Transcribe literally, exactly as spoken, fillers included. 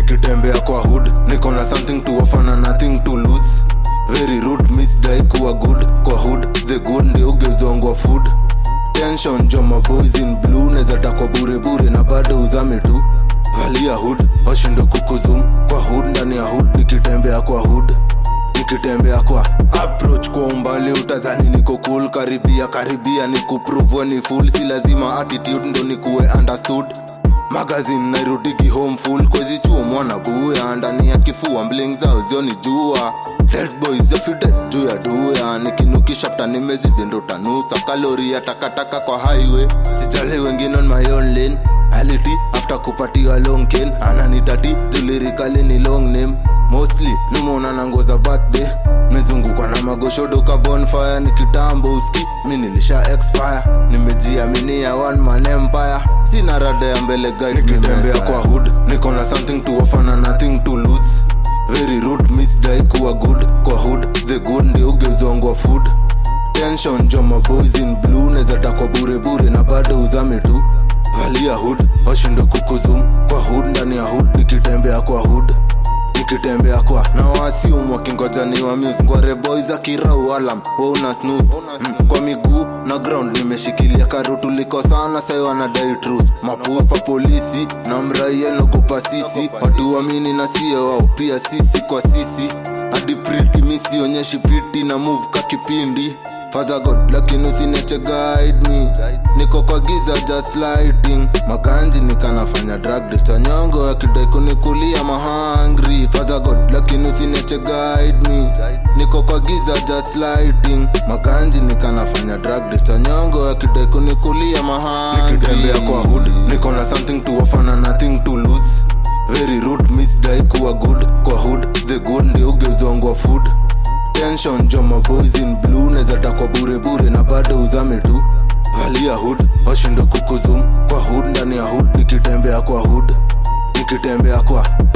nikitembea kwa hood niko na something to offer na nothing to lose. Very rude misdai kuwa good kwa hood, the good ndio ugezongwa food. Tension joma boys in blue neza takwa bure bure na bado uzame tu. Valia hood washindo kukuzum kwa hood ndani ya hood nikitembea kwa hood. Nikitembea kwa approach kwa umbali utadhani niko cool, karibia karibia nikuprove ni full, si lazima attitude ndo nikuwe understood. Magazine nairudigi home full kwezi chuo mwana buya, ndani ya kifua bling zao zioni jua. Dead boys ya fide juu ya duya, nikinukisha fta nimezidi ndo tanusa. Kalori ya takataka kwa highway, sijali wengine on my own lane. Ality after kupatiwa long cane, ananitati tulirikali ni long name. Mostly nimeona na nguo za birthday, mezungukwa na magoshodo ka bonfire. Nikitambo uski mi nilisha expire, nimejiaminia one man empire. Sina rada ya mbele guide, nikitembea kwa hood niko na something to offer na nothing to lose. Very rude misdai kuwa good kwa hood, the good ndio ugezongwa food. Tension joma boys in blue neza takwa bure bure na bado uzame tu. Valia hood washindo kukuzum kwa hood ndani ya hood nikitembea kwa hood. Nikitembea kwa na wasi umwa kingoja ni wa muse ngware boys akirau alarm wa una snooze. mm, Kwa miguu na ground nimeshikilia karutu liko sana sayo wanadai truth. Mapupa polisi na mraia nogopa sisi, watu wamini na siyo wao pia sisi kwa sisi. Hadi pretty misi onyeshi pretty na move kakipindi. Father God lakini usiniache guide me, niko kwa giza just lighting. Makanji nikanafanya drug deals, tanyongo yakidai kunikulia mahangri. Father God lakini usiniache guide me, niko kwa giza just lighting. Makanji nikanafanya drug deals, tanyongo yakidai kunikulia mahangri. Nikitembea kwa hood niko na something to offer na nothing to lose. Very rude misdai kuwa good kwa hood, the good ndio ugezongwa food. Tension joma boys in blue neza takwa bure bure na bado uzame tu. Valia hood washindo kukuzum kwa hood ndani ya hood nikitembea kwa hood. Nikitembea kwa